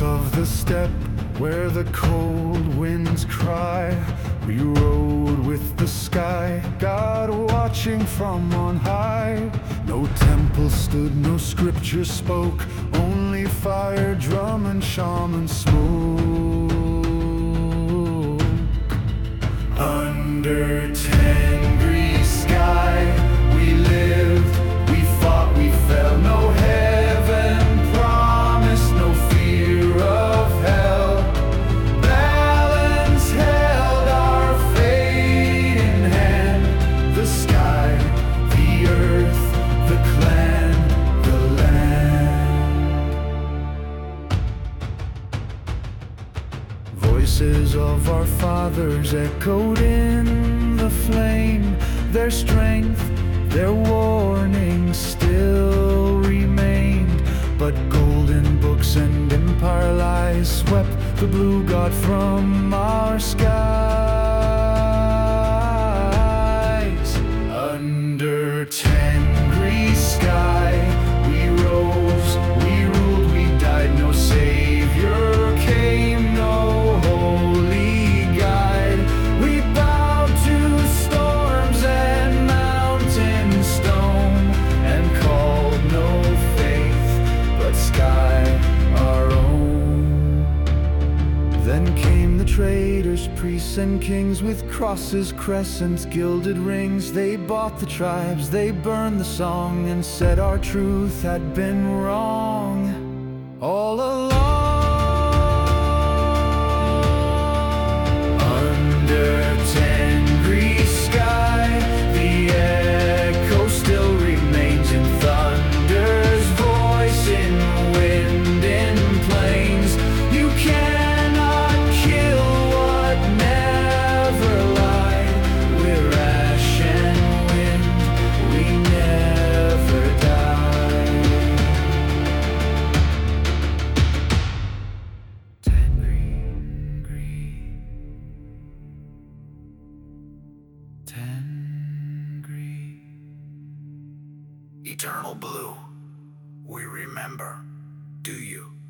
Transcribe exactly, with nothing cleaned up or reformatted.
Rocks of the steppe where the cold winds cry, we rode with the sky, God watching from on high. No temple stood, no scripture spoke, only fire, drum and shaman smoke. Under ten degrees sky we lived, we fought, we fell, no heaven promised, no fear of hell. Balance held our fate in hand, the sky, the earth, the clan, the land. Voices of our fathers echoed in the flame, their strength, their warning still remained. But golden books and empire lies swept the blue god from our skies. Under ten degrees sky we rose, we ruled, we died, no savior came, no holy guide. We bowed to storms and mountain stone, and called no faith but sky our own. Then came the traders, priests and kings, with crosses, crescents, gilded rings. They bought the tribes, they burned the song, and said our truth had been wrong all along. Under ten degrees sky the echo still remains, in thunder's voice, in wind, in plains. You cannot kill what never lied. We're ash and wind, we never die. Ten degree, ten degree, eternal blue, we remember, do you?